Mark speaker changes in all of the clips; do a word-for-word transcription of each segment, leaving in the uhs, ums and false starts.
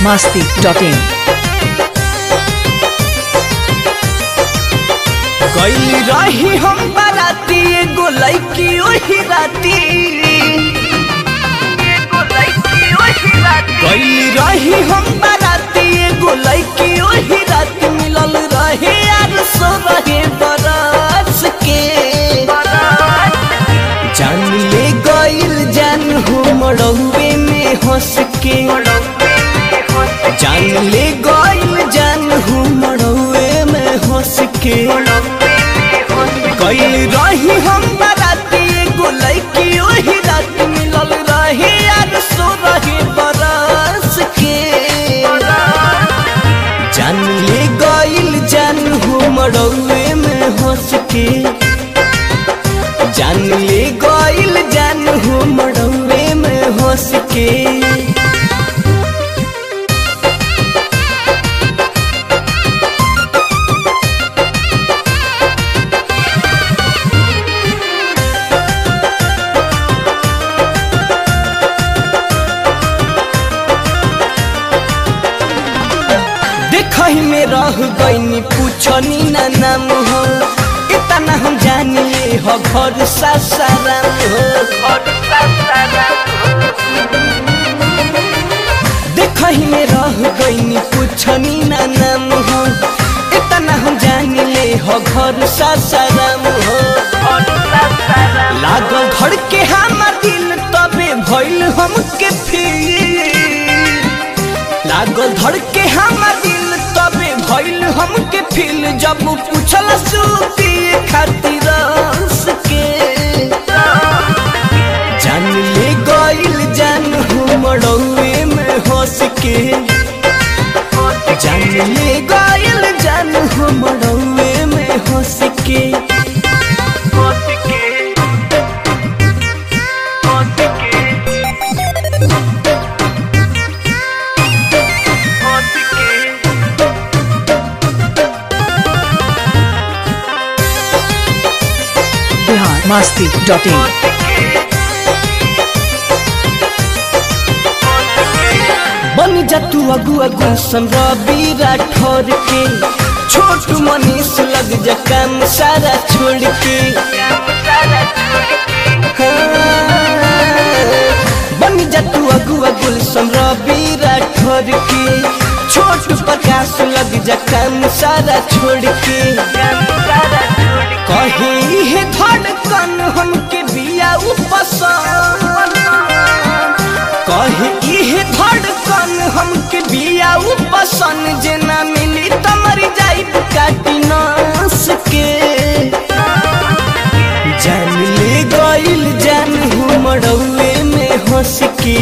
Speaker 1: masti dot in.
Speaker 2: गइली रही हम बाराती एगो लइकी ओही राती गइली रही हम बाराती एगो लइकी ओही राती मिलल रहे यार सो रहे बरस के जान ले गइल जान हो मड़ौवे में हंस के जान ले गइल जान हो मड़ौवे में हंस के गइल रही हम बाराती एगो लइकी ओही रात मिलल रहे यार सो रहे बरस के जान ले गइल जान हो मड़ौवे में हंस के जान ले गइल जान हो मड़ौवे में हंस के देखही में रह गईनी पूछनी ना नाम हो इतना हम जानिए हो घर सासाराम हो देखही में रह गईनी पूछनी ना नाम हो इतना हम जानिए हो घर सासाराम हो लागल घर के हमार दिल तबे भइल हमके फील लागल धड़ के हमार दिल तबे भइल हमके फील जब पूछल सूती खातिर रस के जान ले गइल जान हो मड़ौवे में हंस के जान ले गइल जान हो मड़ौवे में हंस के
Speaker 1: masti dot in.
Speaker 2: बन जा तू अगुआ गुलशन रवि राठौर के छोट मनीष लग जा काम सारा छोड़ के बन जा तू अगुआ गुलशन रवि राठौर के छोट प्रकाश लग जा काम सारा छोड़ के कहे हे धड़कन हमके बिया उपसन कहे इहे धड़कन हमके बिया उपसन जेना मिली त मर जाई काटी नास के जान ले गइल जान हो मड़ौवे में हंस के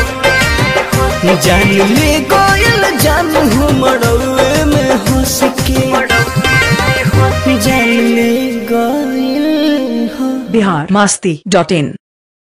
Speaker 2: जान ले गइल जान हो मड़ौवे में हंस के जान ले गइल
Speaker 1: Bihar masti dot in.